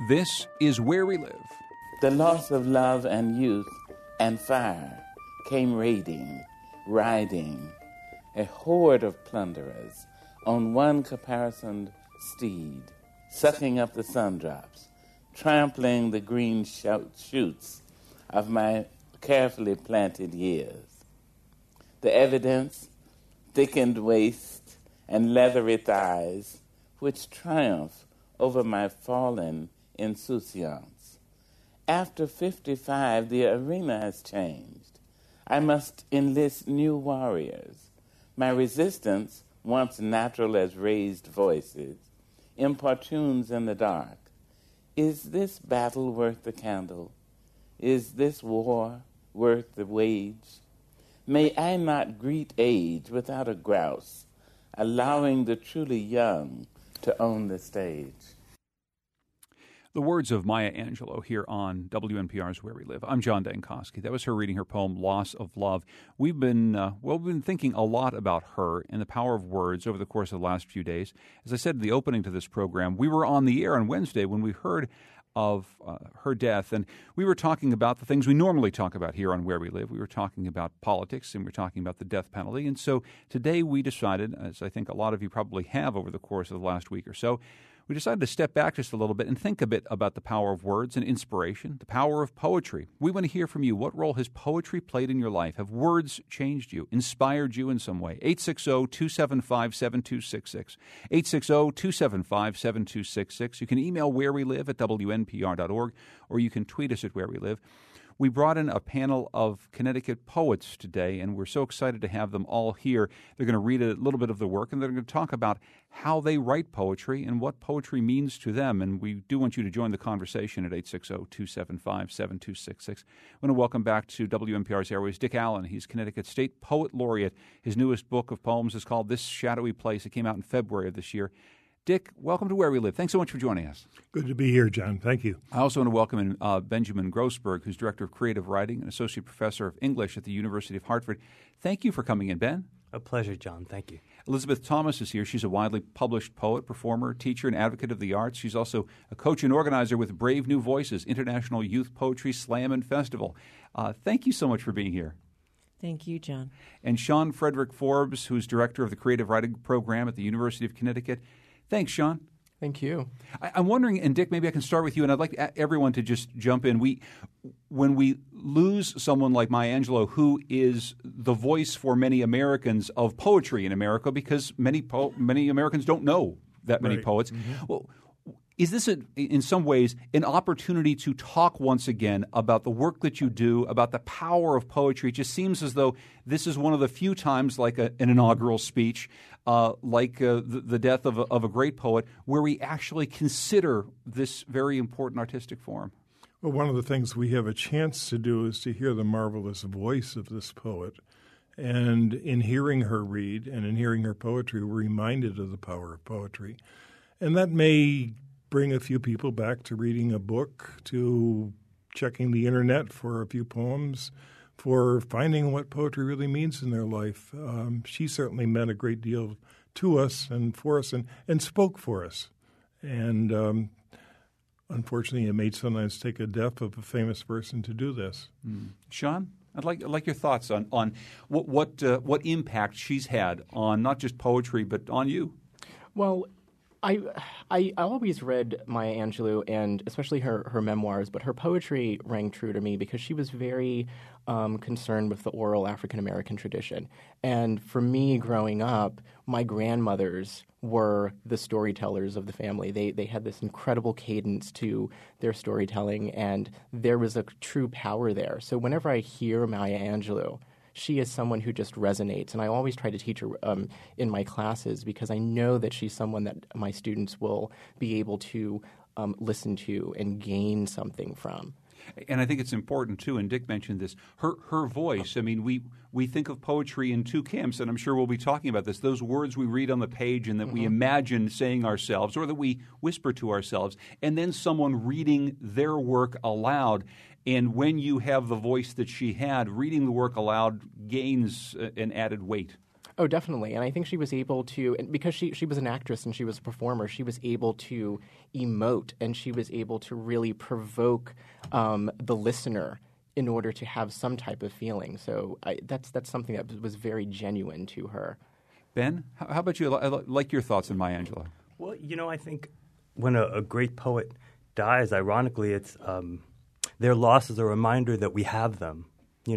This is Where We Live. The loss of love and youth and fire came raiding, riding, a horde of plunderers on one caparisoned steed, sucking up the sundrops, trampling the green shoots of my carefully planted years. The evidence, thickened waist and leathery thighs, which triumph over my fallen insouciance. After 55, the arena has changed. I must enlist new warriors. My resistance, once natural as raised voices, importunes in the dark. Is this battle worth the candle? Is this war worth the wage? May I not greet age without a grouse, allowing the truly young to own the stage. The words of Maya Angelou here on WNPR's Where We Live. I'm John Dankosky. That was her reading her poem, Loss of Love. We've been thinking a lot about her and the power of words over the course of the last few days. As I said in the opening to this program, we were on the air on Wednesday when we heard of her death, and we were talking about the things we normally talk about here on Where We Live. We were talking about politics, and we were talking about the death penalty. And so today we decided, as I think a lot of you probably have over the course of the last week or so, we decided to step back just a little bit and think a bit about the power of words and inspiration, the power of poetry. We want to hear from you. What role has poetry played in your life? Have words changed you, inspired you in some way? 860-275-7266. 860-275-7266. You can email wherewelive@WNPR.org, or you can tweet us at Where We Live. We brought in a panel of Connecticut poets today, and we're so excited to have them all here. They're going to read a little bit of the work, and they're going to talk about how they write poetry and what poetry means to them. And we do want you to join the conversation at 860-275-7266. I want to welcome back to WNPR's Airways Dick Allen. He's Connecticut State Poet Laureate. His newest book of poems is called This Shadowy Place. It came out in February of this year. Dick, welcome to Where We Live. Thanks so much for joining us. Good to be here, John. Thank you. I also want to welcome in Benjamin Grossberg, who's Director of Creative Writing and Associate Professor of English at the University of Hartford. Thank you for coming in, Ben. A pleasure, John. Thank you. Elizabeth Thomas is here. She's a widely published poet, performer, teacher, and advocate of the arts. She's also a coach and organizer with Brave New Voices, International Youth Poetry Slam and Festival. Thank you so much for being here. Thank you, John. And Sean Frederick Forbes, who's Director of the Creative Writing Program at the University of Connecticut. Thanks, Sean. Thank you. I'm wondering, and Dick, maybe I can start with you, and I'd like everyone to just jump in. When we lose someone like Maya Angelou, who is the voice for many Americans of poetry in America, because many Americans don't know that many poets. Mm-hmm. Well, is this, in some ways, an opportunity to talk once again about the work that you do, about the power of poetry? It just seems as though this is one of the few times, like an inaugural speech, the death of a great poet, where we actually consider this very important artistic form. Well, one of the things we have a chance to do is to hear the marvelous voice of this poet. And in hearing her read and in hearing her poetry, we're reminded of the power of poetry. And that may bring a few people back to reading a book, to checking the internet for a few poems, for finding what poetry really means in their life. She certainly meant a great deal to us and for us and spoke for us. And unfortunately, it may sometimes take a death of a famous person to do this. Sean, I'd like your thoughts on what impact she's had on not just poetry but on you. Well, I always read Maya Angelou, and especially her memoirs, but her poetry rang true to me because she was very concerned with the oral African-American tradition. And for me, growing up, my grandmothers were the storytellers of the family. They had this incredible cadence to their storytelling, and there was a true power there. So whenever I hear Maya Angelou, she is someone who just resonates, and I always try to teach her in my classes because I know that she's someone that my students will be able to listen to and gain something from. And I think it's important, too, and Dick mentioned this, her voice. I mean, we think of poetry in two camps, and I'm sure we'll be talking about this, those words we read on the page and that we imagine saying ourselves or that we whisper to ourselves, and then someone reading their work aloud. And when you have the voice that she had, reading the work aloud gains an added weight. Oh, definitely. And I think she was able to, and because she was an actress and she was a performer, she was able to emote and she was able to really provoke the listener in order to have some type of feeling. So that's something that was very genuine to her. Ben, how about you? I like your thoughts on Maya Angelou. Well, I think when a great poet dies, ironically, it's their loss is a reminder that we have them.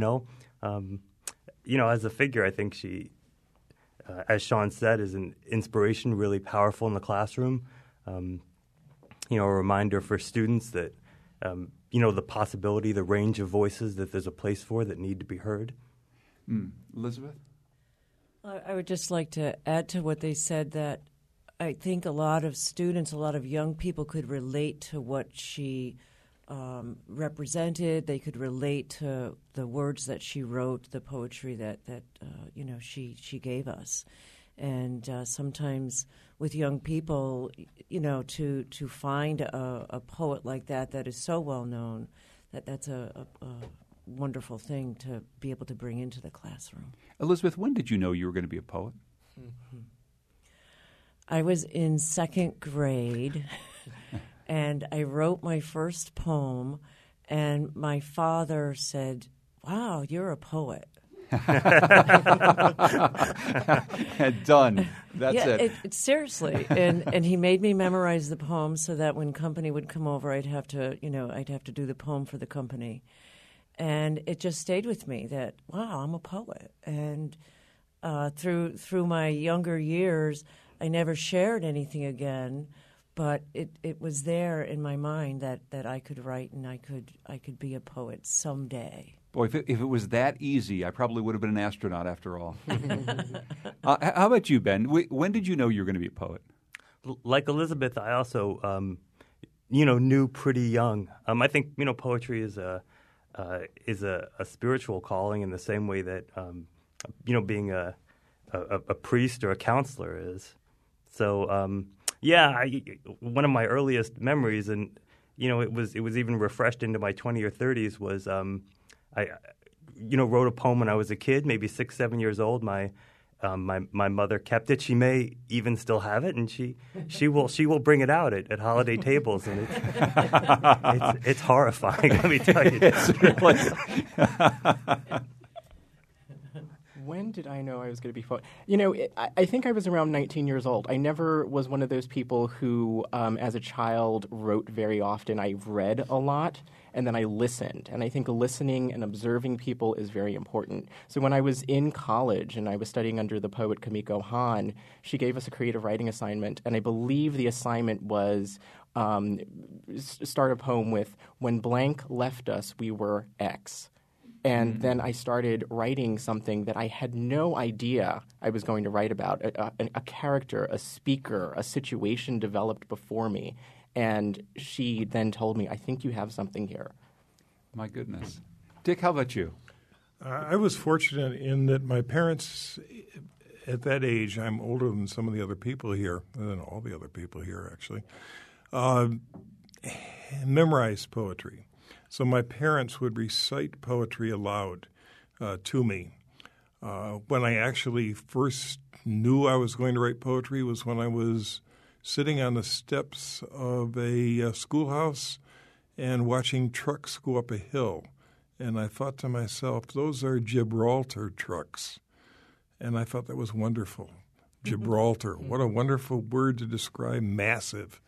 As a figure, I think she, as Sean said, is an inspiration, really powerful in the classroom. A reminder for students that, the possibility, the range of voices that there's a place for that need to be heard. Elizabeth? I would just like to add to what they said that I think a lot of students, a lot of young people could relate to what she represented. They could relate to the words that she wrote, the poetry that she gave us. And sometimes with young people, to find a poet like that is so well known, that's a wonderful thing to be able to bring into the classroom. Elizabeth, when did you know you were going to be a poet? Mm-hmm. I was in second grade, and I wrote my first poem, and my father said, "Wow, you're a poet." Done. That's it. Seriously, and he made me memorize the poem so that when company would come over, I'd have to do the poem for the company, and it just stayed with me that wow, I'm a poet. And through my younger years, I never shared anything again, but it was there in my mind that I could write and I could be a poet someday. Boy, if it was that easy, I probably would have been an astronaut after all. How about you, Ben? When did you know you were going to be a poet? Like Elizabeth, I also, knew pretty young. I think poetry is a spiritual calling in the same way that being a priest or a counselor is. So one of my earliest memories, and it was even refreshed into my 20s or 30s, was I wrote a poem when I was a kid, maybe 6, 7 years old. My mother kept it. She may even still have it, and she will bring it out at holiday tables, and it's horrifying. Let me tell you. It's really... When did I know I was going to be poet? I think I was around 19 years old. I never was one of those people who, as a child, wrote very often. I read a lot, and then I listened. And I think listening and observing people is very important. So when I was in college and I was studying under the poet Kamiko Han, she gave us a creative writing assignment, and I believe the assignment was start a poem with, "When blank left us, we were X." And then I started writing something that I had no idea I was going to write about, a character, a speaker, a situation developed before me. And she then told me, "I think you have something here." My goodness. Dick, how about you? I was fortunate in that my parents, at that age, I'm older than some of the other people here, than all the other people here, actually, memorized poetry. So my parents would recite poetry aloud to me. When I actually first knew I was going to write poetry was when I was sitting on the steps of a schoolhouse and watching trucks go up a hill. And I thought to myself, those are Gibraltar trucks. And I thought that was wonderful. Gibraltar, what a wonderful word to describe massive.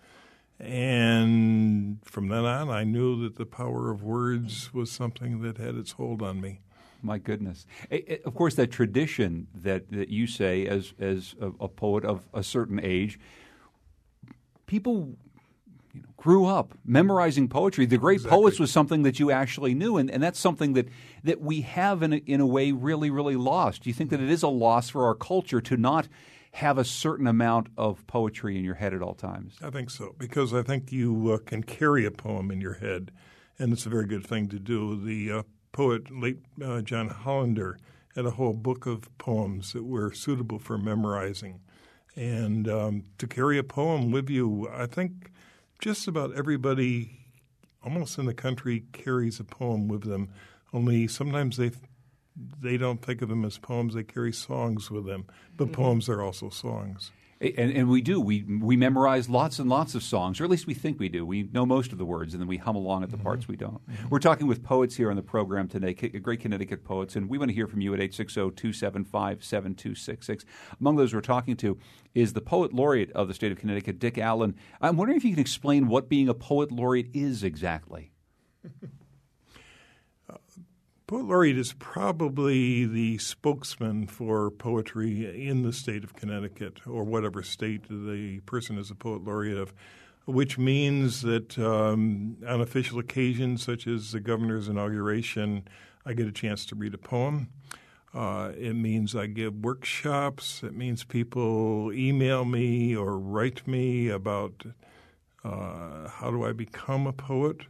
And from then on, I knew that the power of words was something that had its hold on me. My goodness. Of course, that tradition that you say as a poet of a certain age, people grew up memorizing poetry. The great poets was something that you actually knew, and that's something that we have in a way really, really lost. Do you think that it is a loss for our culture to not have a certain amount of poetry in your head at all times? I think so, because I think you can carry a poem in your head, and it's a very good thing to do. The poet, late John Hollander, had a whole book of poems that were suitable for memorizing. And to carry a poem with you, I think just about everybody almost in the country carries a poem with them, only sometimes they don't think of them as poems. They carry songs with them. But poems are also songs. And we do. We memorize lots and lots of songs, or at least we think we do. We know most of the words, and then we hum along at the parts we don't. We're talking with poets here on the program today, great Connecticut poets, and we want to hear from you at 860-275-7266. Among those we're talking to is the Poet Laureate of the state of Connecticut, Dick Allen. I'm wondering if you can explain what being a Poet Laureate is exactly. Poet Laureate is probably the spokesman for poetry in the state of Connecticut, or whatever state the person is a Poet Laureate of, which means that on official occasions, such as the governor's inauguration, I get a chance to read a poem. It means I give workshops. It means people email me or write me about how do I become a poet.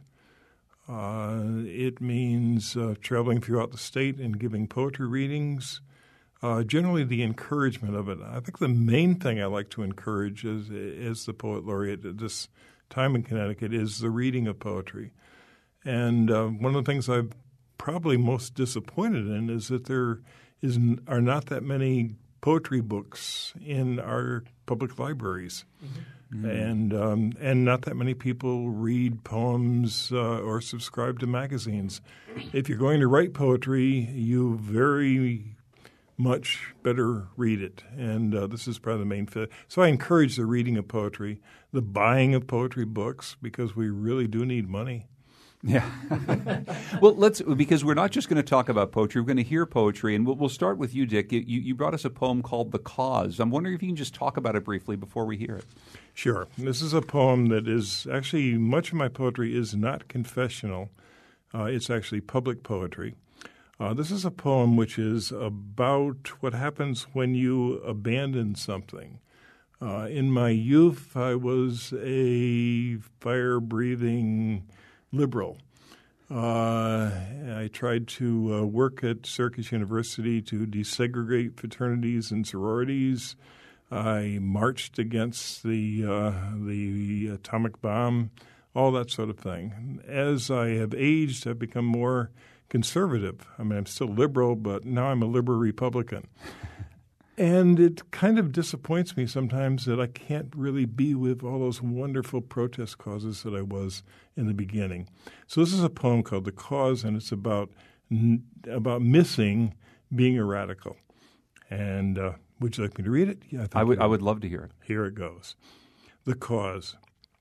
It means traveling throughout the state and giving poetry readings. Generally, the encouragement of it. I think the main thing I like to encourage as the Poet Laureate at this time in Connecticut is the reading of poetry. And one of the things I'm probably most disappointed in is that there are not that many poetry books in our public libraries. And not that many people read poems or subscribe to magazines. If you're going to write poetry, you very much better read it. And this is probably the main fit. So I encourage the reading of poetry, the buying of poetry books, because we really do need money. Yeah. Well, because we're not just going to talk about poetry. We're going to hear poetry, and we'll start with you, Dick. You brought us a poem called The Cause. I'm wondering if you can just talk about it briefly before we hear it. Sure. This is a poem that is actually, much of my poetry is not confessional. It's actually public poetry. This is a poem which is about what happens when you abandon something. In my youth, I was a fire-breathing liberal. I tried to work at Syracuse University to desegregate fraternities and sororities. I marched against the atomic bomb, all that sort of thing. As I have aged, I've become more conservative. I mean, I'm still liberal, but now I'm a liberal Republican. And it kind of disappoints me sometimes that I can't really be with all those wonderful protest causes that I was in the beginning. So this is a poem called The Cause, and it's about missing being a radical. And would you like me to read it? Yeah, I would love to hear it. Here it goes. The Cause.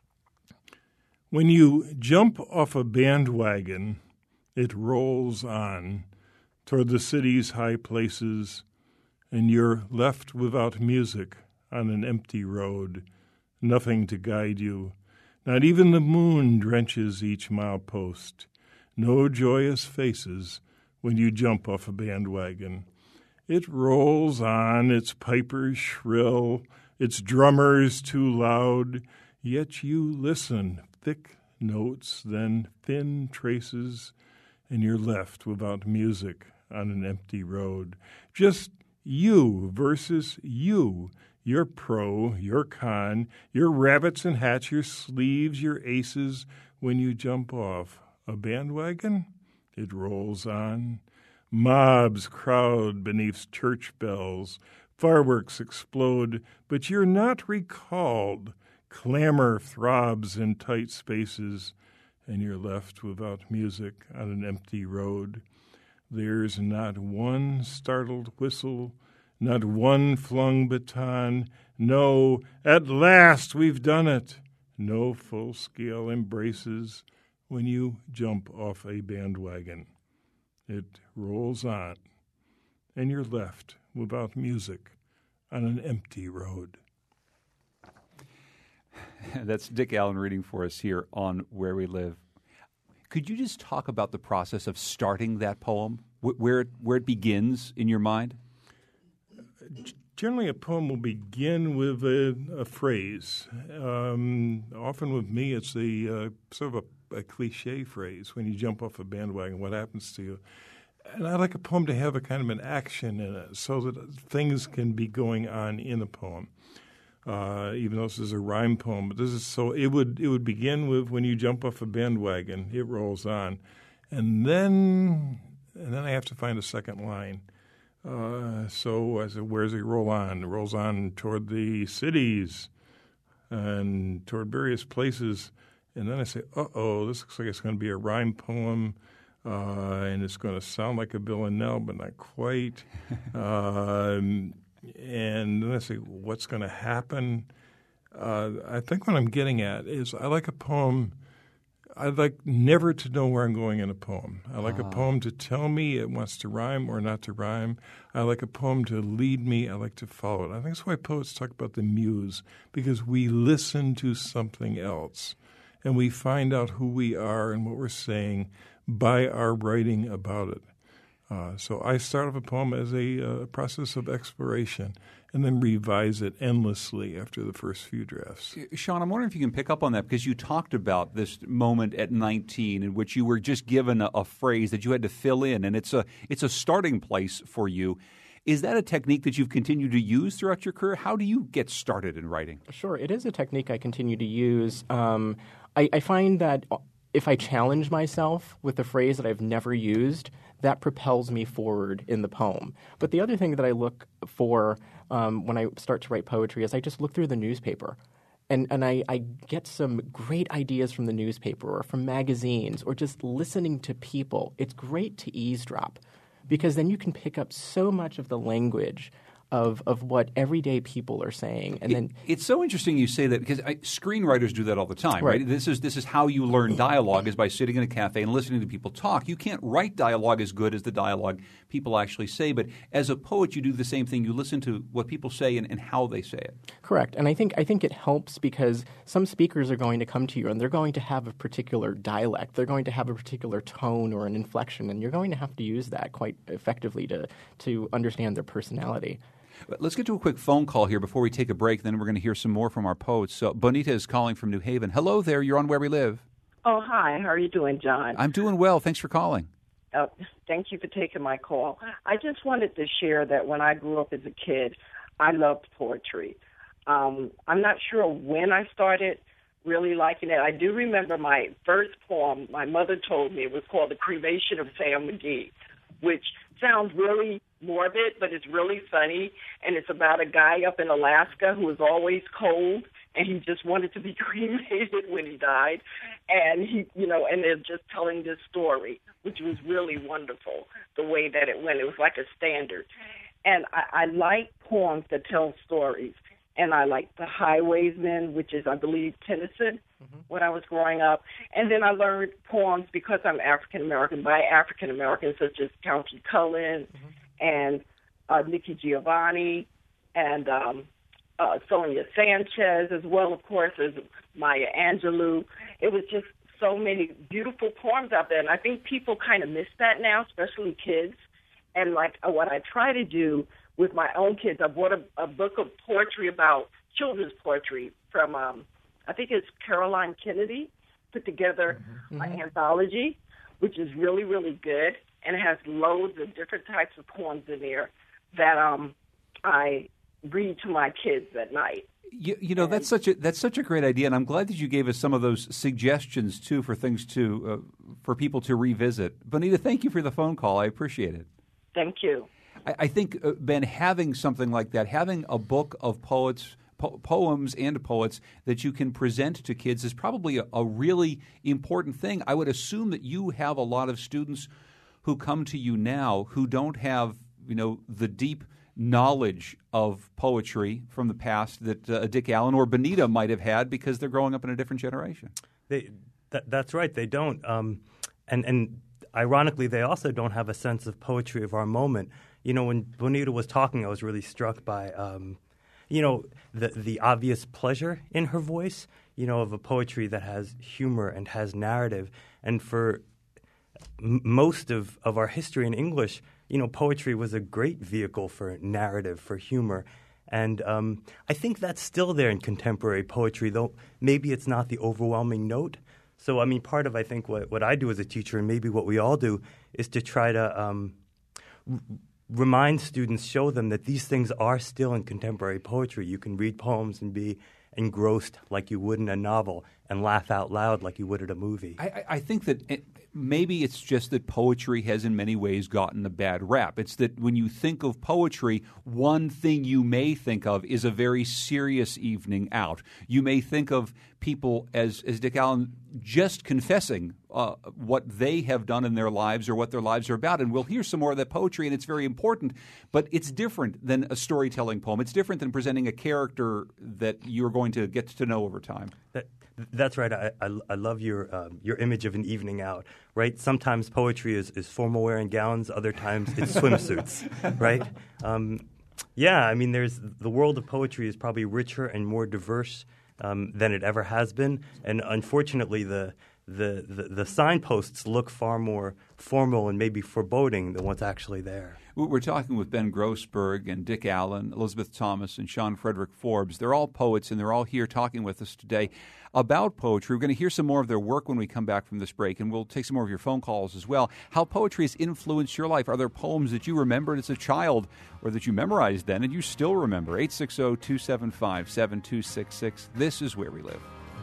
When you jump off a bandwagon, it rolls on toward the city's high places, and you're left without music on an empty road, nothing to guide you. Not even the moon drenches each milepost. No joyous faces when you jump off a bandwagon. It rolls on, its pipers shrill, its drummers too loud, yet you listen, thick notes, then thin traces, and you're left without music on an empty road. Just you versus you, your pro, your con, your rabbits and hats, your sleeves, your aces. When you jump off a bandwagon, it rolls on. Mobs crowd beneath church bells. Fireworks explode, but you're not recalled. Clamor throbs in tight spaces, and you're left without music on an empty road. There's not one startled whistle, not one flung baton. No, at last we've done it. No full-scale embraces when you jump off a bandwagon. It rolls on, and you're left without music on an empty road. That's Dick Allen reading for us here on Where We Live. Could you just talk about the process of starting that poem, where it begins in your mind? Generally, a poem will begin with a phrase. Often with me, it's sort of a cliche phrase. When you jump off a bandwagon, what happens to you? And I like a poem to have a kind of an action in it so that things can be going on in a poem. Even though this is a rhyme poem, but this is so it would begin with when you jump off a bandwagon, it rolls on, and then and then I have to find a second line. So I said, where does he roll on? It rolls on toward the cities and toward various places. And then I say, this looks like it's going to be a rhyme poem, and it's going to sound like a villanelle, but not quite. And then I say, what's going to happen? I think what I'm getting at is I like a poem. I like never to know where I'm going in a poem. I like a poem to tell me it wants to rhyme or not to rhyme. I like a poem to lead me. I like to follow it. I think that's why poets talk about the muse, because we listen to something else and we find out who we are and what we're saying by our writing about it. So I start off a poem as a process of exploration and then revise it endlessly after the first few drafts. Sean, I'm wondering if you can pick up on that, because you talked about this moment at 19 in which you were just given a phrase that you had to fill in, and it's a starting place for you. Is that a technique that you've continued to use throughout your career? How do you get started in writing? Sure, it is a technique I continue to use. I find that if I challenge myself with a phrase that I've never used, that propels me forward in the poem. But the other thing that I look for when I start to write poetry is I just look through the newspaper. And I get some great ideas from the newspaper or from magazines or just listening to people. It's great to eavesdrop because then you can pick up so much of the language of what everyday people are saying. And it's so interesting you say that, because screenwriters do that all the time, right? This is how you learn dialogue, is by sitting in a cafe and listening to people talk. You can't write dialogue as good as the dialogue people actually say, but as a poet you do the same thing. You listen to what people say and how they say it. Correct. And I think it helps because some speakers are going to come to you and they're going to have a particular dialect. They're going to have a particular tone or an inflection, and you're going to have to use that quite effectively to understand their personality. Let's get to a quick phone call here before we take a break. Then we're going to hear some more from our poets. So Bonita is calling from New Haven. Hello there. You're on Where We Live. Oh, hi. How are you doing, John? I'm doing well. Thanks for calling. Thank you for taking my call. I just wanted to share that when I grew up as a kid, I loved poetry. I'm not sure when I started really liking it. I do remember my first poem my mother told me. It was called The Cremation of Sam McGee, which sounds really morbid, but it's really funny, and it's about a guy up in Alaska who was always cold, and he just wanted to be cremated when he died, and and they're just telling this story, which was really wonderful, the way that it went. It was like a standard, and I like poems that tell stories, and I like The Highwayman, which is, I believe, Tennyson, when I was growing up. And then I learned poems, because I'm African-American, by African-Americans such as Countee Cullen and Nikki Giovanni and Sonia Sanchez, as well, of course, as Maya Angelou. It was just so many beautiful poems out there, and I think people kind of miss that now, especially kids. And like what I try to do with my own kids, I bought a book of poetry about children's poetry from, I think it's Caroline Kennedy, put together an anthology, which is really, really good, and it has loads of different types of poems in there that I read to my kids at night. That's such a great idea, and I'm glad that you gave us some of those suggestions too for things for people to revisit. Bonita, thank you for the phone call. I appreciate it. Thank you. I think, Ben, having something like that, having a book of poems and poets that you can present to kids is probably a really important thing. I would assume that you have a lot of students who come to you now who don't have, the deep knowledge of poetry from the past that Dick Allen or Bonita might have had because they're growing up in a different generation. That's right. They don't. And ironically, they also don't have a sense of poetry of our moment. When Bonita was talking, I was really struck by, the obvious pleasure in her voice, of a poetry that has humor and has narrative. And for most of our history in English, poetry was a great vehicle for narrative, for humor. And I think that's still there in contemporary poetry, though maybe it's not the overwhelming note. So, part of, I think, what I do as a teacher, and maybe what we all do, is to try to remind students, show them that these things are still in contemporary poetry. You can read poems and be engrossed like you would in a novel and laugh out loud like you would at a movie. I think that maybe it's just that poetry has in many ways gotten a bad rap. It's that when you think of poetry, one thing you may think of is a very serious evening out. You may think of people, as Dick Allen, just confessing what they have done in their lives or what their lives are about. And we'll hear some more of that poetry, and it's very important. But it's different than a storytelling poem. It's different than presenting a character that you're going to get to know over time. That's right. I love your image of an evening out, right? Sometimes poetry is formal wearing gowns. Other times it's swimsuits, right? Yeah, I mean, the world of poetry is probably richer and more diverse than it ever has been. And unfortunately, the signposts look far more formal and maybe foreboding than what's actually there. We're talking with Ben Grossberg and Dick Allen, Elizabeth Thomas, and Sean Frederick Forbes. They're all poets, and they're all here talking with us today about poetry. We're going to hear some more of their work when we come back from this break, and we'll take some more of your phone calls as well. How poetry has influenced your life. Are there poems that you remembered as a child or that you memorized then and you still remember? 860-275-7266. This is Where We Live.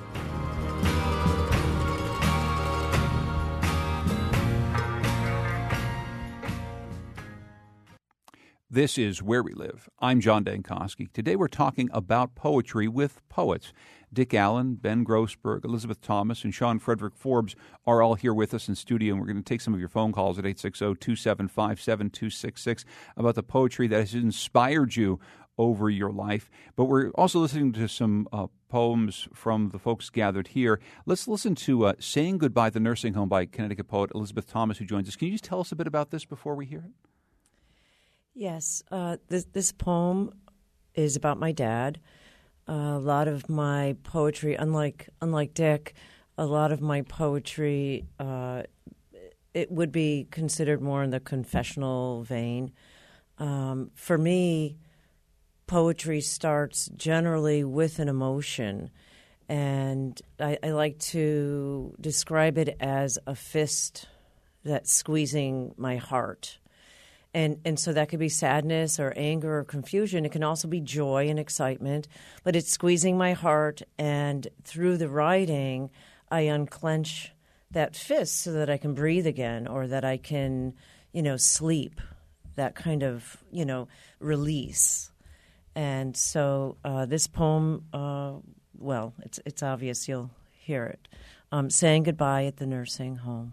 This is Where We Live. I'm John Dankosky. Today we're talking about poetry with poets. Dick Allen, Ben Grossberg, Elizabeth Thomas, and Sean Frederick Forbes are all here with us in studio, and we're going to take some of your phone calls at 860-275-7266 about the poetry that has inspired you over your life. But we're also listening to some poems from the folks gathered here. Let's listen to Saying Goodbye at the Nursing Home by Connecticut poet Elizabeth Thomas, who joins us. Can you just tell us a bit about this before we hear it? Yes, this poem is about my dad. A lot of my poetry, unlike Dick, a lot of my poetry, it would be considered more in the confessional vein. For me, poetry starts generally with an emotion, and I like to describe it as a fist that's squeezing my heart. And so that could be sadness or anger or confusion. It can also be joy and excitement, but it's squeezing my heart, and through the writing, I unclench that fist so that I can breathe again, or that I can, sleep, that kind of, release. And so this poem, it's obvious you'll hear it. Saying Goodbye at the Nursing Home.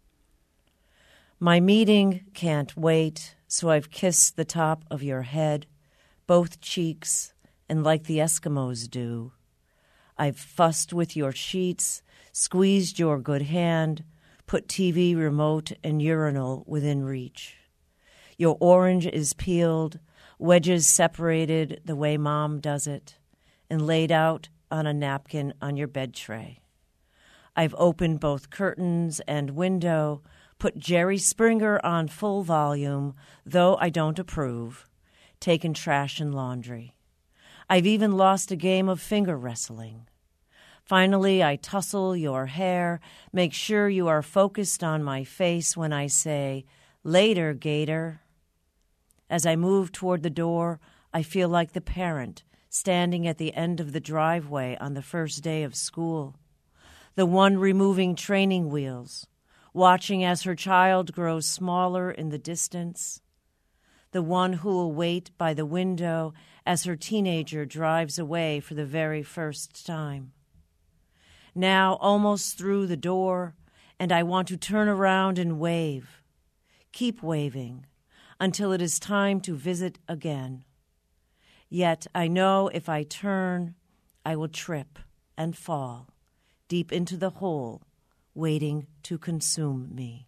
My meeting can't wait, so I've kissed the top of your head, both cheeks, and like the Eskimos do. I've fussed with your sheets, squeezed your good hand, put TV remote and urinal within reach. Your orange is peeled, wedges separated the way Mom does it, and laid out on a napkin on your bed tray. I've opened both curtains and window, put Jerry Springer on full volume, though I don't approve, taken trash and laundry. I've even lost a game of finger wrestling. Finally, I tussle your hair, make sure you are focused on my face when I say, "Later, Gator." As I move toward the door, I feel like the parent standing at the end of the driveway on the first day of school, the one removing training wheels, watching as her child grows smaller in the distance, the one who will wait by the window as her teenager drives away for the very first time. Now almost through the door, and I want to turn around and wave, keep waving, until it is time to visit again. Yet I know if I turn, I will trip and fall deep into the hole waiting to consume me.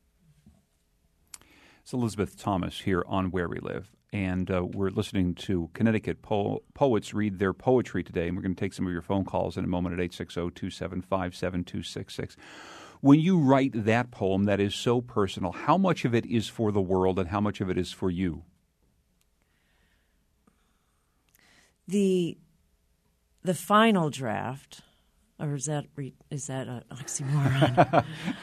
It's Elizabeth Thomas here on Where We Live, and we're listening to Connecticut poets read their poetry today, and we're going to take some of your phone calls in a moment at 860-275-7266. When you write that poem that is so personal, how much of it is for the world and how much of it is for you? The final draft, or is that an oxymoron?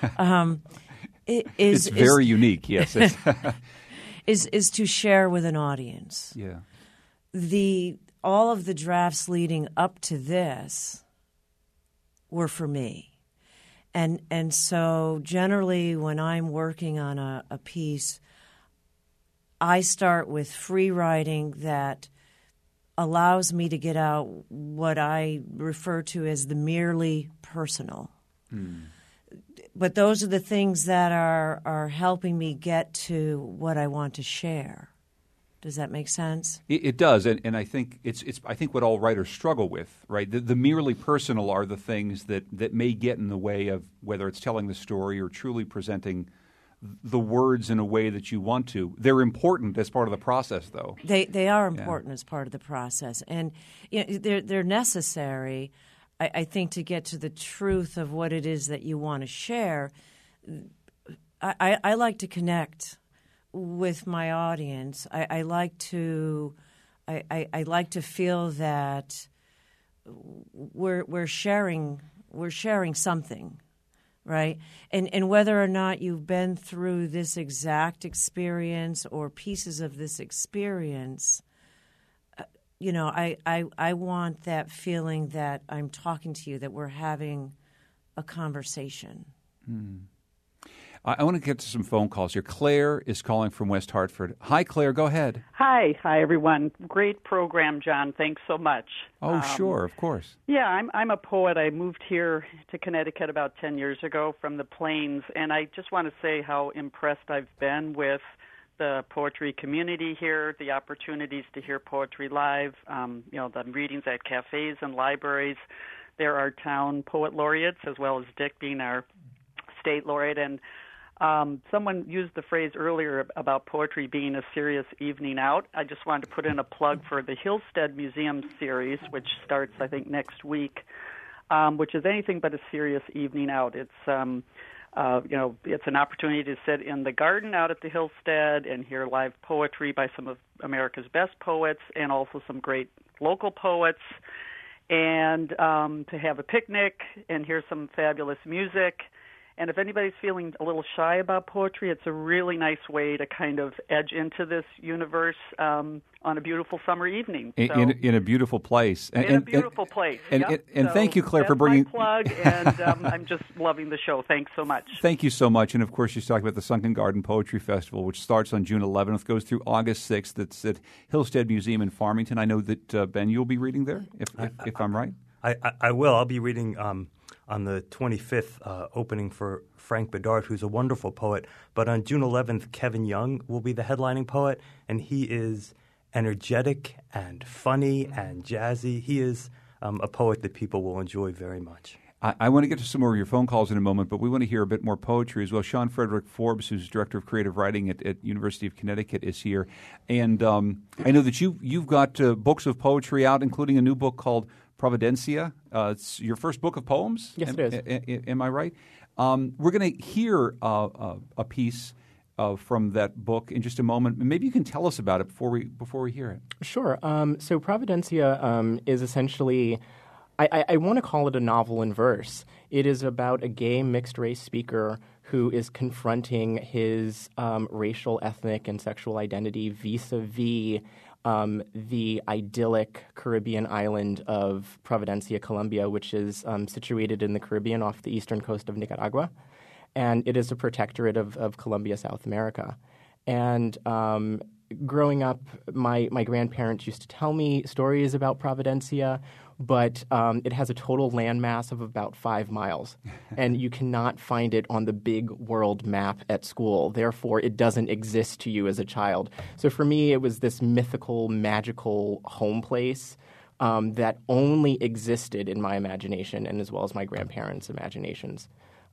It's very unique, yes. is to share with an audience. Yeah. The all of the drafts leading up to this were for me. And so generally when I'm working on a piece, I start with free writing that allows me to get out what I refer to as the merely personal. But those are the things that are helping me get to what I want to share. Does that make sense? It does, and I think it's I think what all writers struggle with, right? The merely personal are the things that may get in the way of whether it's telling the story or truly presenting the words in a way that you want to. They're important as part of the process, though. They are important as part of the process, and they're necessary, I think, to get to the truth of what it is that you want to share. I like to connect with my audience. I like to feel that we're sharing something, right? And whether or not you've been through this exact experience or pieces of this experience, I want that feeling that I'm talking to you, that we're having a conversation. I want to get to some phone calls here. Claire is calling from West Hartford. Hi, Claire. Go ahead. Hi, everyone. Great program, John. Thanks so much. Oh, sure, of course. Yeah, I'm a poet. I moved here to Connecticut about 10 years ago from the Plains, and I just want to say how impressed I've been with the poetry community here, the opportunities to hear poetry live, the readings at cafes and libraries. There are town poet laureates, as well as Dick being our state laureate, and someone used the phrase earlier about poetry being a serious evening out. I just wanted to put in a plug for the Hillstead Museum series, which starts, I think, next week, which is anything but a serious evening out. It's, it's an opportunity to sit in the garden out at the Hillstead and hear live poetry by some of America's best poets and also some great local poets, and to have a picnic and hear some fabulous music. And if anybody's feeling a little shy about poetry, it's a really nice way to kind of edge into this universe on a beautiful summer evening. In a beautiful place. In a beautiful place. And thank you, Claire, for bringing... That's my plug, and I'm just loving the show. Thanks so much. Thank you so much. And, of course, she's talking about the Sunken Garden Poetry Festival, which starts on June 11th, goes through August 6th. It's at Hillstead Museum in Farmington. I know that, Ben, you'll be reading there, if I'm right. I will. I'll be reading... on the 25th, opening for Frank Bedard, who's a wonderful poet. But on June 11th, Kevin Young will be the headlining poet, and he is energetic and funny and jazzy. He is a poet that people will enjoy very much. I want to get to some more of your phone calls in a moment, but we want to hear a bit more poetry as well. Sean Frederick Forbes, who's Director of Creative Writing at University of Connecticut, is here. And I know that you've got books of poetry out, including a new book called Providencia. It's your first book of poems? Yes, it is. Am I right? We're going to hear a piece from that book in just a moment. Maybe you can tell us about it before we hear it. Sure. So Providencia is essentially, I want to call it a novel in verse. It is about a gay mixed-race speaker who is confronting his racial, ethnic, and sexual identity vis-a-vis the idyllic Caribbean island of Providencia, Colombia, which is situated in the Caribbean off the eastern coast of Nicaragua. And it is a protectorate of Colombia, South America. And growing up, my grandparents used to tell me stories about Providencia, but it has a total landmass of about 5 miles, and you cannot find it on the big world map at school. Therefore, it doesn't exist to you as a child. So for me, it was this mythical, magical home place that only existed in my imagination and as well as my grandparents' imaginations.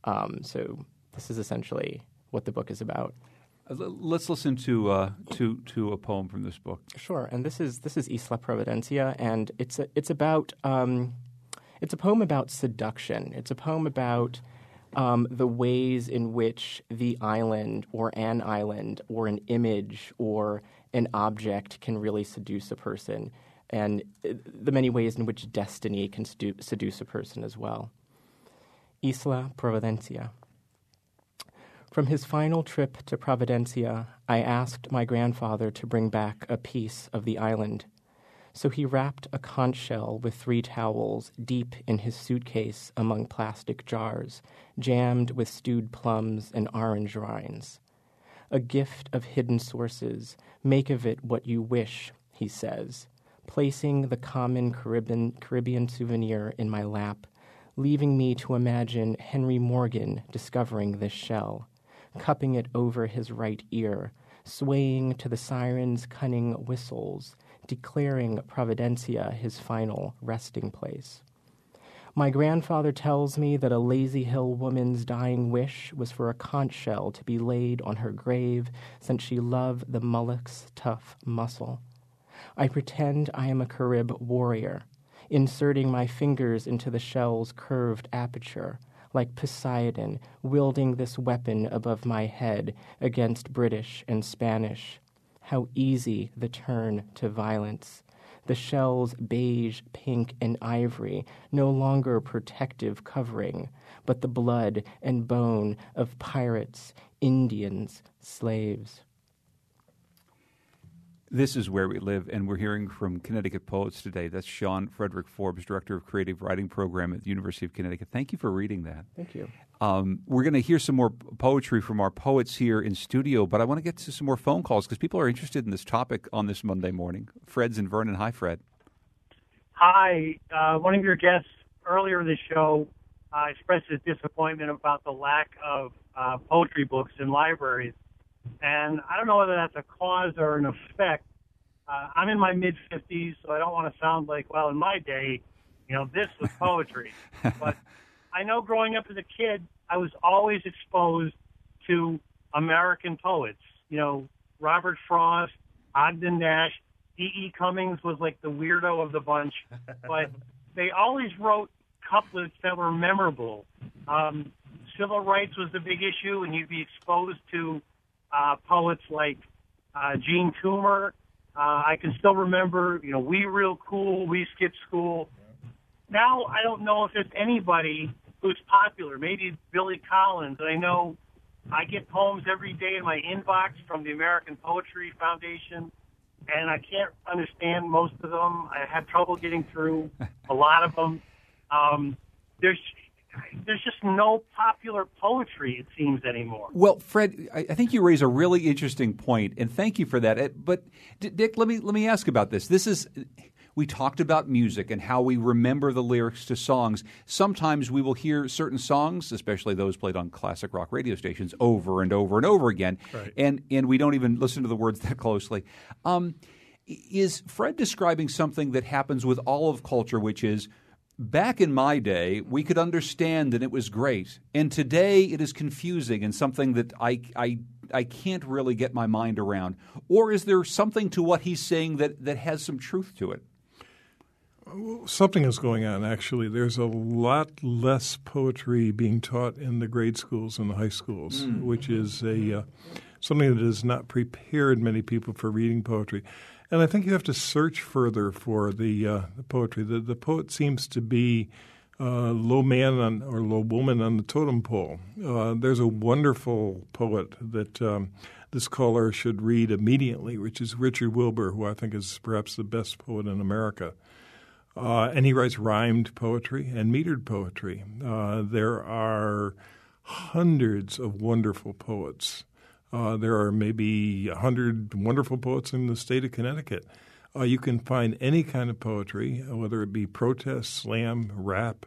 So this is essentially what the book is about. Let's listen to a poem from this book. Sure, and this is Isla Providencia, and it's a poem about seduction. It's a poem about the ways in which the island or an image or an object can really seduce a person, and the many ways in which destiny can seduce a person as well. Isla Providencia. From his final trip to Providencia, I asked my grandfather to bring back a piece of the island. So he wrapped a conch shell with 3 towels deep in his suitcase among plastic jars, jammed with stewed plums and orange rinds. A gift of hidden sources, make of it what you wish, he says, placing the common Caribbean souvenir in my lap, leaving me to imagine Henry Morgan discovering this shell, cupping it over his right ear, swaying to the siren's cunning whistles, declaring Providencia his final resting place. My grandfather tells me that a Lazy Hill woman's dying wish was for a conch shell to be laid on her grave, since she loved the mullock's tough muscle. I pretend I am a Carib warrior, inserting my fingers into the shell's curved aperture, like Poseidon wielding this weapon above my head against British and Spanish. How easy the turn to violence. The shell's beige, pink, and ivory no longer protective covering, but the blood and bone of pirates, Indians, slaves. This is Where We Live, and we're hearing from Connecticut poets today. That's Sean Frederick Forbes, Director of Creative Writing Program at the University of Connecticut. Thank you for reading that. Thank you. We're going to hear some more poetry from our poets here in studio, but I want to get to some more phone calls because people are interested in this topic on this Monday morning. Fred's in Vernon. Hi, Fred. Hi. One of your guests earlier in the show expressed his disappointment about the lack of poetry books in libraries. And I don't know whether that's a cause or an effect. I'm in my mid-50s, so I don't want to sound like, well, in my day, this was poetry. But I know growing up as a kid, I was always exposed to American poets. Robert Frost, Ogden Nash, E.E. Cummings was like the weirdo of the bunch. But they always wrote couplets that were memorable. Civil rights was the big issue, and you'd be exposed to poets like Gene Toomer. I can still remember, We Real Cool, We Skip School. Now I don't know if there's anybody who's popular. Maybe Billy Collins. I know I get poems every day in my inbox from the American Poetry Foundation, and I can't understand most of them. I have trouble getting through a lot of them. There's just no popular poetry, it seems, anymore. Well, Fred, I think you raise a really interesting point, and thank you for that. But Dick, let me ask about this. We talked about music and how we remember the lyrics to songs. Sometimes we will hear certain songs, especially those played on classic rock radio stations, over and over and over again, right. and we don't even listen to the words that closely. Is Fred describing something that happens with all of culture, which is, back in my day, we could understand and it was great. And today it is confusing and something that I can't really get my mind around. Or is there something to what he's saying that has some truth to it? Something is going on, actually. There's a lot less poetry being taught in the grade schools and the high schools, which is something that has not prepared many people for reading poetry. And I think you have to search further for the poetry. The poet seems to be low man or low woman on the totem pole. There's a wonderful poet that this caller should read immediately, which is Richard Wilbur, who I think is perhaps the best poet in America. And he writes rhymed poetry and metered poetry. There are hundreds of wonderful poets. There are maybe 100 wonderful poets in the state of Connecticut. You can find any kind of poetry, whether it be protest, slam, rap,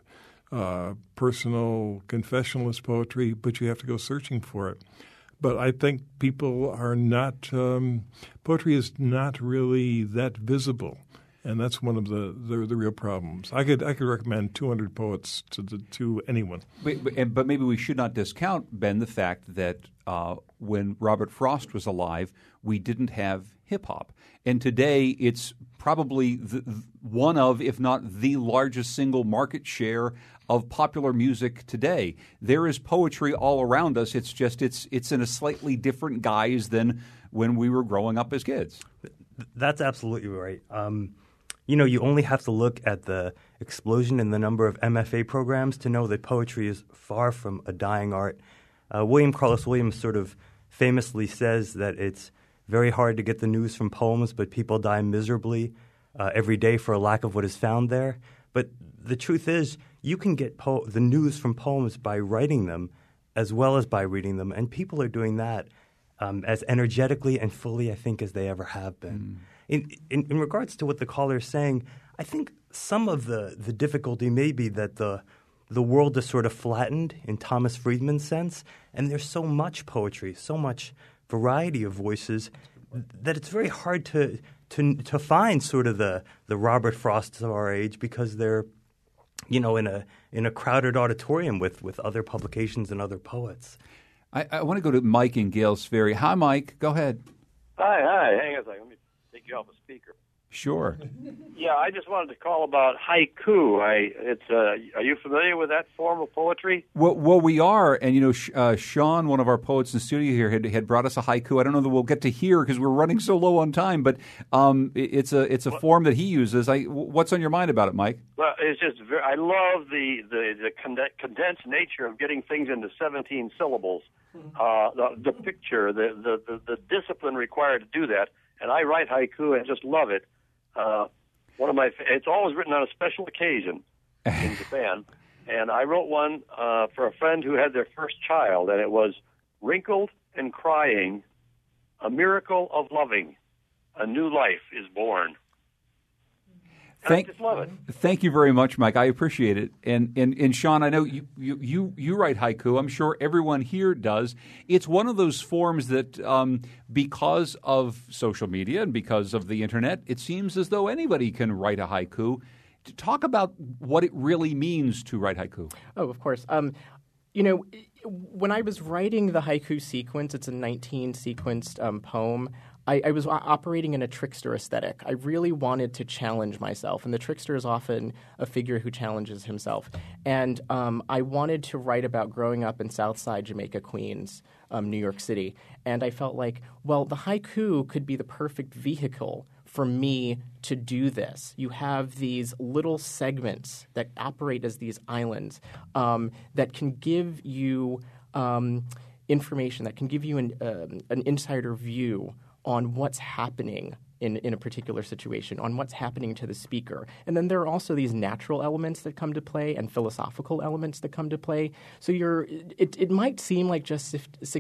personal, confessionalist poetry, but you have to go searching for it. But I think people are not poetry is not really that visible. And that's one of the real problems. I could recommend 200 poets to anyone. But maybe we should not discount, Ben, the fact that when Robert Frost was alive, we didn't have hip-hop. And today it's probably one of, if not the largest single market share of popular music today. There is poetry all around us. It's just it's in a slightly different guise than when we were growing up as kids. That's absolutely right. You only have to look at the explosion in the number of MFA programs to know that poetry is far from a dying art. William Carlos Williams sort of famously says that it's very hard to get the news from poems, but people die miserably every day for a lack of what is found there. But the truth is, you can get the news from poems by writing them as well as by reading them, and people are doing that as energetically and fully, I think, as they ever have been. In regards to what the caller is saying, I think some of the difficulty may be that the world is sort of flattened in Thomas Friedman's sense, and there's so much poetry, so much variety of voices that it's very hard to find sort of the Robert Frosts of our age, because they're, you know, in a crowded auditorium with other publications and other poets. I want to go to Mike in Gales Ferry. Hi, Mike. Go ahead. Hi. Hang on a second. Let me take you off the speaker. Sure. Yeah, I just wanted to call about haiku. Are you familiar with that form of poetry? Well, we are, and you know, Sean, one of our poets in the studio here, had brought us a haiku. I don't know that we'll get to hear because we're running so low on time, but it's a form that he uses. What's on your mind about it, Mike? Well, it's just I love the condensed nature of getting things into 17 syllables. The picture, the discipline required to do that, and I write haiku and just love it. It's always written on a special occasion in Japan, and I wrote one for a friend who had their first child, and it was wrinkled and crying, a miracle of loving, a new life is born. I just love it. Thank you very much, Mike. I appreciate it. And Sean, I know you write haiku. I'm sure everyone here does. It's one of those forms that, because of social media and because of the internet, it seems as though anybody can write a haiku. Talk about what it really means to write haiku. Oh, of course. You know, when I was writing the haiku sequence, it's a 19-sequenced poem. I was operating in a trickster aesthetic. I really wanted to challenge myself, and the trickster is often a figure who challenges himself. And I wanted to write about growing up in Southside Jamaica, Queens, New York City. And I felt like, well, the haiku could be the perfect vehicle for me to do this. You have these little segments that operate as these islands that can give you information, that can give you an insider view on what's happening in a particular situation, on what's happening to the speaker. And then there are also these natural elements that come to play and philosophical elements that come to play. So it might seem like just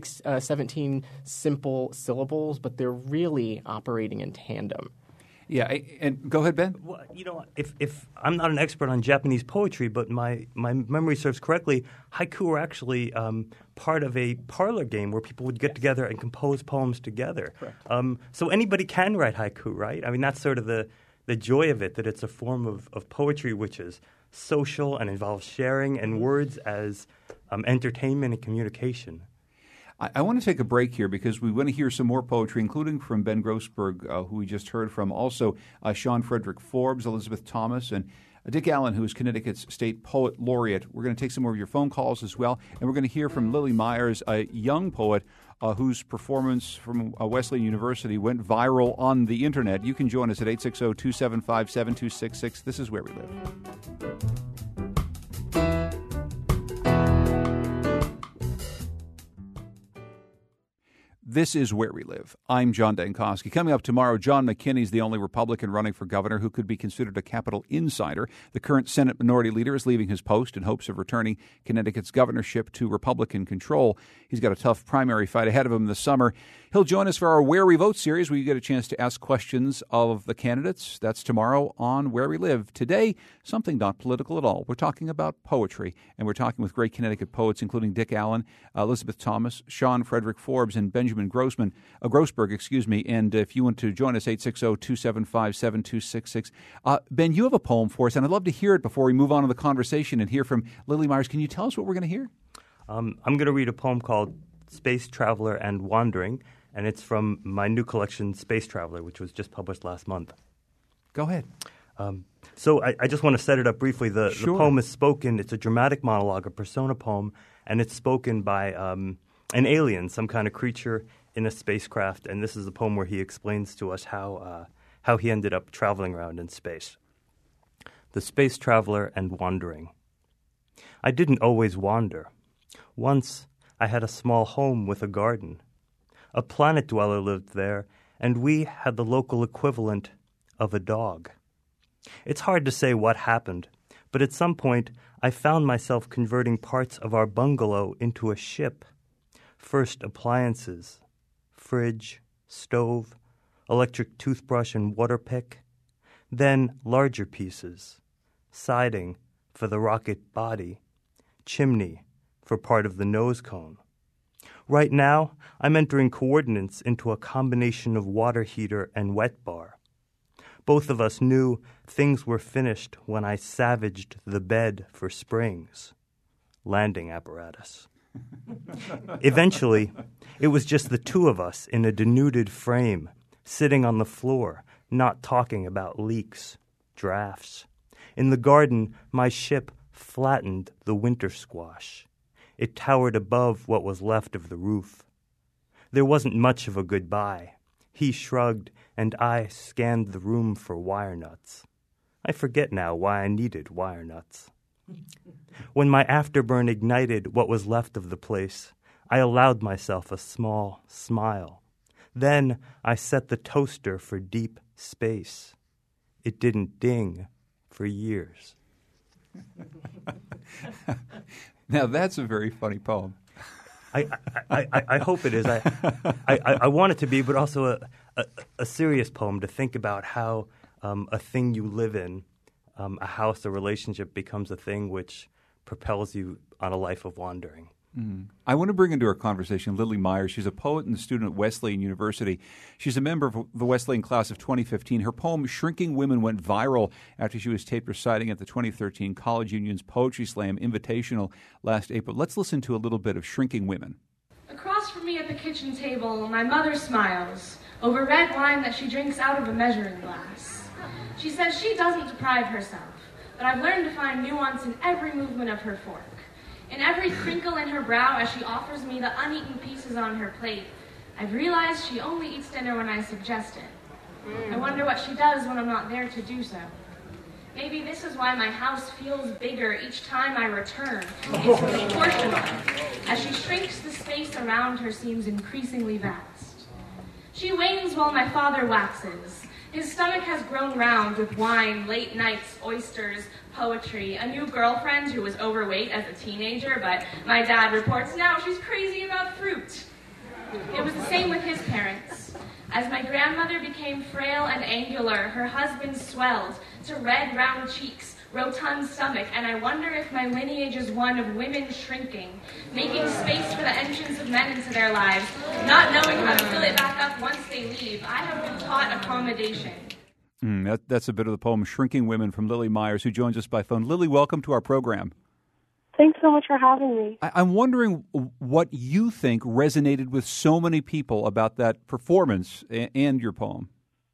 17 simple syllables, but they're really operating in tandem. Yeah, and go ahead, Ben. Well, you know, if I'm not an expert on Japanese poetry, but my memory serves correctly, haiku were actually part of a parlor game where people would get together and compose poems together. Correct. So anybody can write haiku, right? I mean, that's sort of the joy of it, that it's a form of poetry which is social and involves sharing and words as entertainment and communication. I want to take a break here because we want to hear some more poetry, including from Ben Grossberg, who we just heard from, also Sean Frederick Forbes, Elizabeth Thomas, and Dick Allen, who is Connecticut's State Poet Laureate. We're going to take some more of your phone calls as well, and we're going to hear from Lily Myers, a young poet whose performance from Wesleyan University went viral on the Internet. You can join us at 860-275-7266. This is Where We Live. This is Where We Live. I'm John Dankosky. Coming up tomorrow, John McKinney is the only Republican running for governor who could be considered a Capitol insider. The current Senate Minority Leader is leaving his post in hopes of returning Connecticut's governorship to Republican control. He's got a tough primary fight ahead of him this summer. He'll join us for our Where We Vote series, where you get a chance to ask questions of the candidates. That's tomorrow on Where We Live. Today, something not political at all. We're talking about poetry, and we're talking with great Connecticut poets, including Dick Allen, Elizabeth Thomas, Sean Frederick Forbes, and Benjamin Grossberg. And if you want to join us, 860-275-7266. Ben, you have a poem for us, and I'd love to hear it before we move on to the conversation and hear from Lily Myers. Can you tell us what we're going to hear? I'm going to read a poem called Space Traveler and Wandering, and it's from my new collection, Space Traveler, which was just published last month. Go ahead. So I just want to set it up briefly. The poem is spoken. It's a dramatic monologue, a persona poem, and it's spoken by an alien, some kind of creature in a spacecraft. And this is the poem where he explains to us how he ended up traveling around in space. The Space Traveler and Wandering. I didn't always wander. Once I had a small home with a garden. A planet dweller lived there, and we had the local equivalent of a dog. It's hard to say what happened, but at some point I found myself converting parts of our bungalow into a ship. First appliances, fridge, stove, electric toothbrush and water pick. Then larger pieces, siding for the rocket body, chimney for part of the nose cone. Right now, I'm entering coordinates into a combination of water heater and wet bar. Both of us knew things were finished when I savaged the bed for springs, landing apparatus. Eventually, it was just the two of us in a denuded frame, sitting on the floor, not talking about leaks, drafts. In the garden, my ship flattened the winter squash. It towered above what was left of the roof. There wasn't much of a goodbye. He shrugged, and I scanned the room for wire nuts. I forget now why I needed wire nuts. When my afterburn ignited what was left of the place, I allowed myself a small smile. Then I set the toaster for deep space. It didn't ding for years. Now that's a very funny poem. I hope it is. I want it to be, but also a serious poem to think about how a thing you live in, a house, a relationship, becomes a thing which propels you on a life of wandering. I want to bring into our conversation Lily Myers. She's a poet and a student at Wesleyan University. She's a member of the Wesleyan class of 2015. Her poem, Shrinking Women, went viral after she was taped reciting at the 2013 College Union's Poetry Slam Invitational last April. Let's listen to a little bit of Shrinking Women. Across from me at the kitchen table, my mother smiles over red wine that she drinks out of a measuring glass. She says she doesn't deprive herself, but I've learned to find nuance in every movement of her fork. In every crinkle in her brow as she offers me the uneaten pieces on her plate, I've realized she only eats dinner when I suggest it. I wonder what she does when I'm not there to do so. Maybe this is why my house feels bigger each time I return. It's proportional. As she shrinks, the space around her seems increasingly vast. She wanes while my father waxes. His stomach has grown round with wine, late nights, oysters, poetry, a new girlfriend who was overweight as a teenager, but my dad reports now she's crazy about fruit. It was the same with his parents. As my grandmother became frail and angular, her husband swelled to red, round cheeks, rotund stomach, and I wonder if my lineage is one of women shrinking, making space for the entrance of men into their lives, not knowing how to fill it back up once they leave. I have been taught accommodation. That's a bit of the poem Shrinking Women from Lily Myers, who joins us by phone. Lily, welcome to our program. Thanks so much for having me. I'm wondering what you think resonated with so many people about that performance and your poem.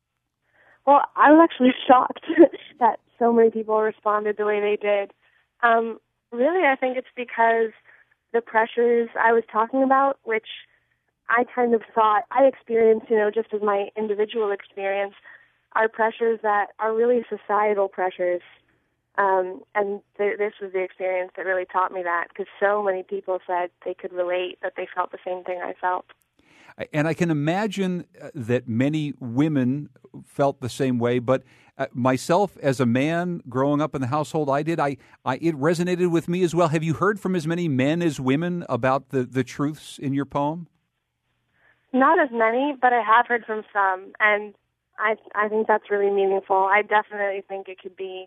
Well, I was actually shocked that so many people responded the way they did. Really, I think it's because the pressures I was talking about, which I kind of thought I experienced, just as my individual experience, are pressures that are really societal pressures. And this was the experience that really taught me that, because so many people said they could relate, that they felt the same thing I felt. And I can imagine that many women felt the same way, but myself as a man growing up in the household I did, it resonated with me as well. Have you heard from as many men as women about the truths in your poem? Not as many, but I have heard from some, and I think that's really meaningful. I definitely think it could be,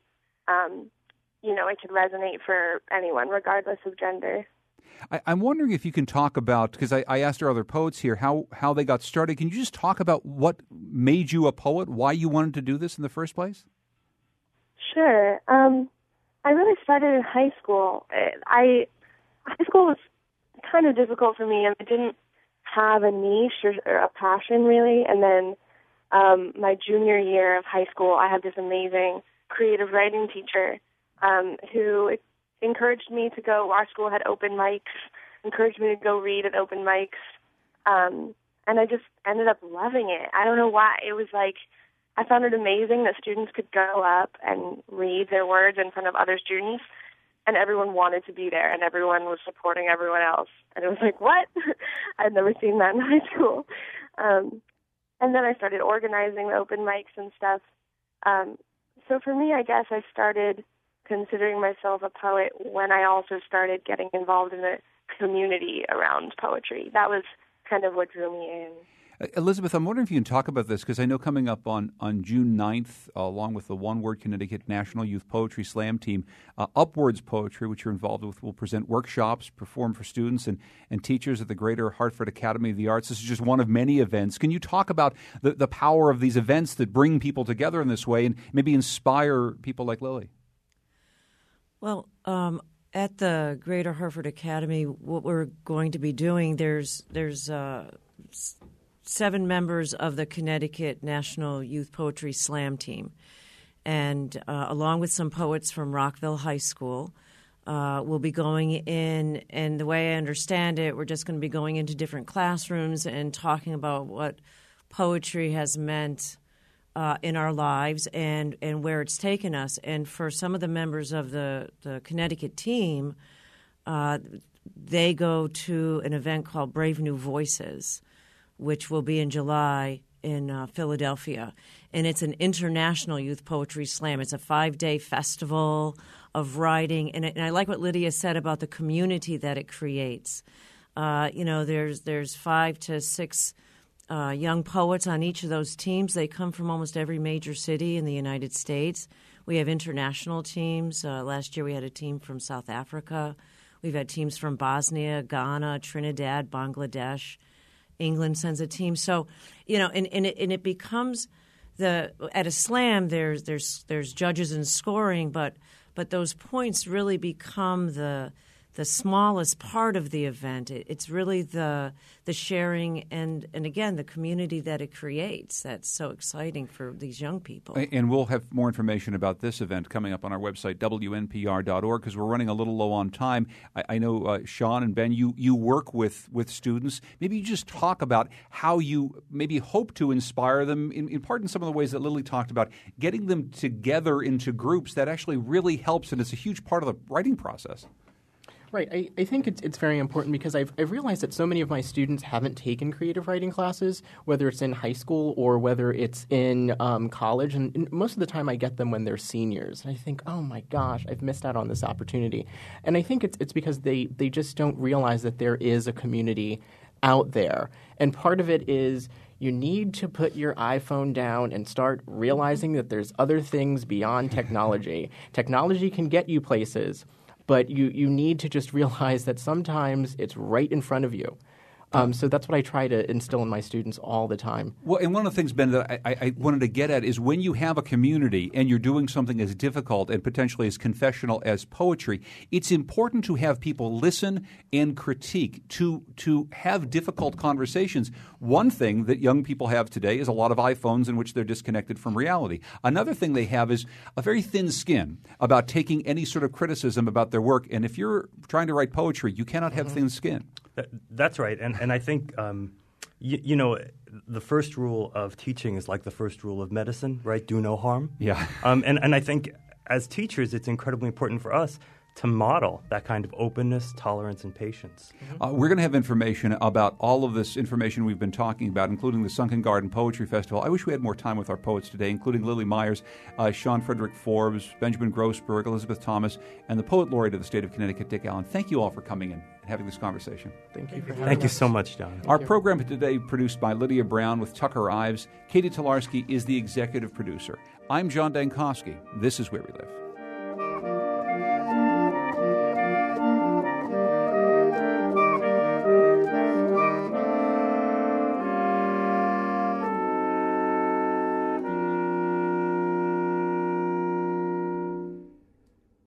it could resonate for anyone, regardless of gender. I'm wondering if you can talk about, because I asked our other poets here how they got started. Can you just talk about what made you a poet, why you wanted to do this in the first place? Sure. I really started in high school. High school was kind of difficult for me, and I didn't have a niche or a passion, really. And then my junior year of high school, I had this amazing creative writing teacher who encouraged me to go. Our school had open mics, encouraged me to go read at open mics, and I just ended up loving it. I don't know why. It was like I found it amazing that students could go up and read their words in front of other students, and everyone wanted to be there, and everyone was supporting everyone else. And it was like, what? I'd never seen that in high school. And then I started organizing the open mics and stuff. So for me, I guess I started considering myself a poet when I also started getting involved in the community around poetry. That was kind of what drew me in. Elizabeth, I'm wondering if you can talk about this, because I know coming up on June 9th, along with the One Word Connecticut National Youth Poetry Slam Team, Upwards Poetry, which you're involved with, will present workshops, perform for students and teachers at the Greater Hartford Academy of the Arts. This is just one of many events. Can you talk about the power of these events that bring people together in this way and maybe inspire people like Lily? Well, at the Greater Hartford Academy, what we're going to be doing, there's 7 members of the Connecticut National Youth Poetry Slam Team. And along with some poets from Rockville High School, we'll be going in, and the way I understand it, we're just going to be going into different classrooms and talking about what poetry has meant in our lives and where it's taken us. And for some of the members of the Connecticut team, they go to an event called Brave New Voices, which will be in July in Philadelphia. And it's an international youth poetry slam. It's a 5-day festival of writing. And I like what Lydia said about the community that it creates. There's 5 to 6 young poets on each of those teams. They come from almost every major city in the United States. We have international teams. Last year we had a team from South Africa. We've had teams from Bosnia, Ghana, Trinidad, Bangladesh. England sends a team. So, and it becomes at a slam there's judges and scoring, but those points really become the smallest part of the event. It's really the sharing and again the community that it creates that's so exciting for these young people. And we'll have more information about this event coming up on our website, WNPR.org, because we're running a little low on time. I know, Sean and Ben, you work with students. Maybe you just talk about how you maybe hope to inspire them, in part in some of the ways that Lily talked about, getting them together into groups that actually really helps, and it's a huge part of the writing process. Right. I think it's very important because I've realized that so many of my students haven't taken creative writing classes, whether it's in high school or whether it's in college. And most of the time I get them when they're seniors. And I think, oh, my gosh, I've missed out on this opportunity. And I think it's because they just don't realize that there is a community out there. And part of it is you need to put your iPhone down and start realizing that there's other things beyond technology. Technology can get you places. But you need to just realize that sometimes it's right in front of you. So that's what I try to instill in my students all the time. Well, and one of the things, Ben, that I wanted to get at is when you have a community and you're doing something as difficult and potentially as confessional as poetry, it's important to have people listen and critique, to have difficult conversations. One thing that young people have today is a lot of iPhones in which they're disconnected from reality. Another thing they have is a very thin skin about taking any sort of criticism about their work. And if you're trying to write poetry, you cannot have thin skin. That's right, and I think the first rule of teaching is like the first rule of medicine, right? Do no harm. Yeah. And I think as teachers, it's incredibly important for us to model that kind of openness, tolerance, and patience. We're going to have information about all of this information we've been talking about, including the Sunken Garden Poetry Festival. I wish we had more time with our poets today, including Lily Myers, Sean Frederick Forbes, Benjamin Grossberg, Elizabeth Thomas, and the Poet Laureate of the state of Connecticut, Dick Allen. Thank you all for coming in and having this conversation. Thank you for having us. Thank you so much, John. Our program today produced by Lydia Brown with Tucker Ives. Katie Tolarski is the executive producer. I'm John Dankosky. This is Where We Live.